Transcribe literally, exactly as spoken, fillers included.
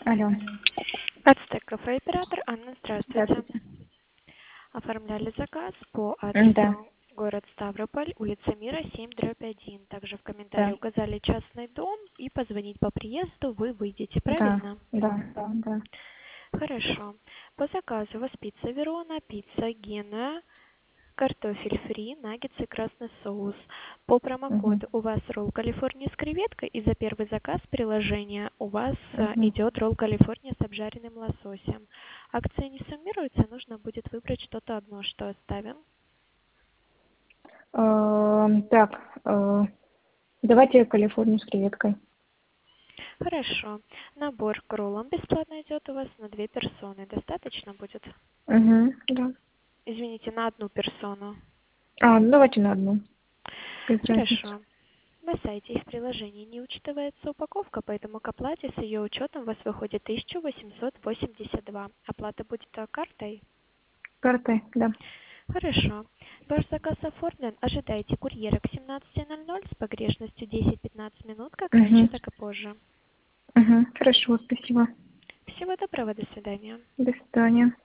Алло. Ацтек кафе оператор Анна, здравствуйте. Здравствуйте. Оформляли заказ по Да, адресу город Ставрополь, улица Мира, семь, дробь один. Также в комментарии да, указали частный дом и позвонить по приезду вы выйдете, да, правильно? да, да, да. Хорошо. По заказу у вас пицца Верона, пицца Гена, картофель фри, наггетсы, красный соус. По Угу, промокоду у вас ролл Калифорния с креветкой, и за первый заказ приложения у вас э, угу. идет ролл Калифорния с обжаренным лососем. Акция не суммируется, нужно будет выбрать что-то одно, что оставим. Эм, Так, э, давайте Калифорнию с креветкой. Хорошо. Набор к роллам бесплатно идет у вас на две персоны. Достаточно будет? Угу, да. Извините, на одну персону. А, ну давайте на одну, без разницы. Хорошо. На сайте их приложений не учитывается упаковка, поэтому к оплате с ее учетом у вас выходит тысяча восемьсот восемьдесят два. Оплата будет э, картой? Картой, да. Хорошо. Ваш заказ оформлен. Ожидайте курьера к семнадцати ноль ноль с погрешностью десять-пятнадцать минут, как раньше, Угу, так и позже. угу. Хорошо, спасибо. Всего доброго, до свидания. До свидания.